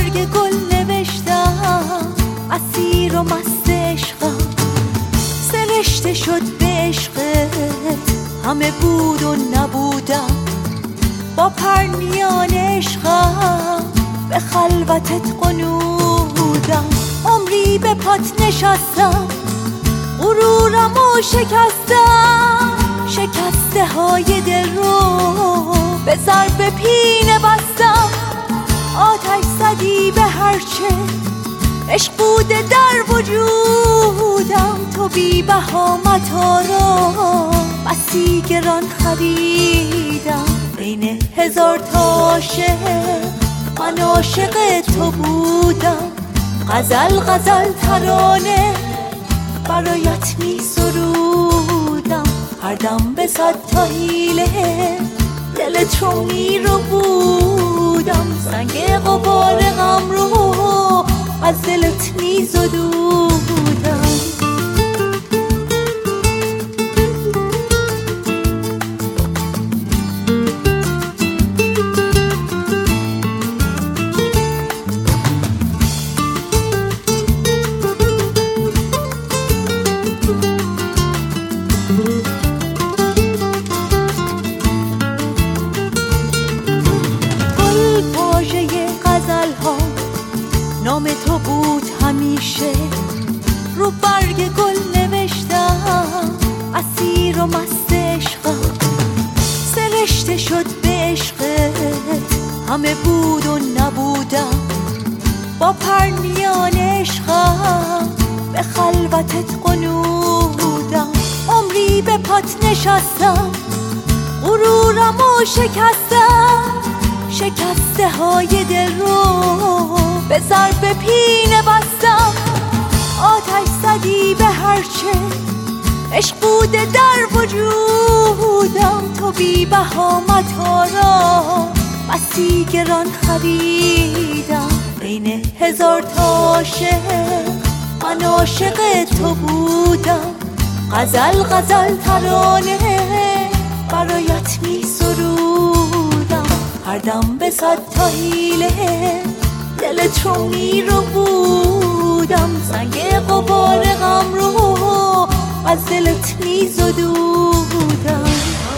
برگ گل نوشتم اسیر و مست عشقم، سرشته شد به عشقت همه بود و نبودم، با پرنیان عشقم به خلوتت قنودم. عمری به پات نشستم غرورم و شکستم، شکسته های دل رو به ضرب پینه بستم. آتش زدی به هرچه عشق بوده در وجودم، تو بی بها متا را بسی گران خریدم. بین هزار تا عاشق من عاشق تو بودم، غزل غزل ترانه برایت می سرودم. هر دم به صد تا حیله دلت رو می رو بودم، سنگ غبار غم رو از دلت می زدودم. نام تو بود همیشه، رو برگ گل نوشتم اسیر و مست عشقم، سرشته شد به عشقت همه بود و نبودم، با پرنیان عشقم به خلوتت قنودم. عمری به پات نشستم غرورم و شکستم، شکسته های دل رو به ضرب پینه بستم. آتش زدی به هرچه عشق بوده در وجودم، تو بی بها متا را بسی گران خریدم. بین هزار تا عاشق من عاشق تو بودم، غزل غزل ترانه برایت می سرودم. هر دم به صد تا حیله دلت رو می رو بودم، سنگ غبار غم رو از دلت می زدودم.